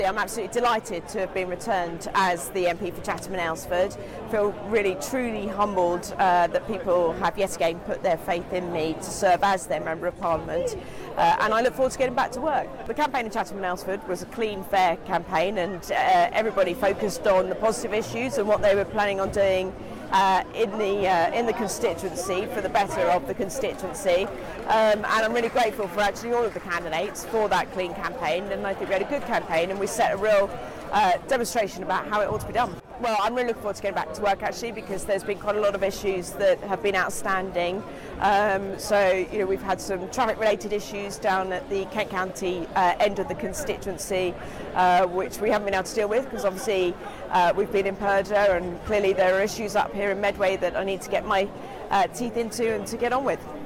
I'm absolutely delighted to have been returned as the MP for Chatham and Aylesford. I feel really truly humbled that people have yet again put their faith in me to serve as their Member of Parliament, and I look forward to getting back to work. The campaign in Chatham and Aylesford was a clean, fair campaign, and everybody focused on the positive issues and what they were planning on doing in the constituency for the better of the constituency, and I'm really grateful for actually all of the candidates for that clean campaign, and I think we had a good campaign and we set a real demonstration about how it ought to be done. Well, I'm really looking forward to getting back to work actually, because there's been quite a lot of issues that have been outstanding. So we've had some traffic related issues down at the Kent County end of the constituency, which we haven't been able to deal with because obviously we've been in purdah, and clearly there are issues up here in Medway that I need to get my teeth into and to get on with.